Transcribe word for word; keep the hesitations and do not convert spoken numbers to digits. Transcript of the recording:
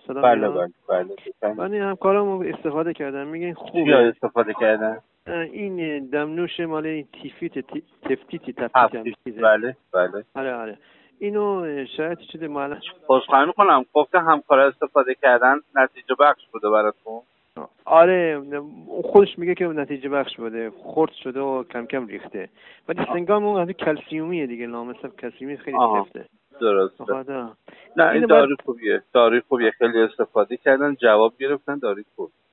صدا بله میاد؟ بله بله من این همکارم استفاده کردم میگن یا خوبه. استفاده کردن این دمنوش مال این تیفیت تی- تفتیتی تفتیتی هم هفتی چیزه. بله بله آره آره اینو شاید چیزی مال بازخواهی میکنم گفته همکارا استفاده کردن نتیجه بخش بوده براتون. آره خودش میگه که نتیجه بخش بوده، خرد شده و کم کم ریخته، ولی سنگام اون از کلسیومیه دیگه، نامصب کلسیومی خیلی سفته. درسته. آها نه این اینو داروی بعد خوبیه، داروی خوبیه، خیلی استفاده کردن، جواب گرفتن، داروی خوب.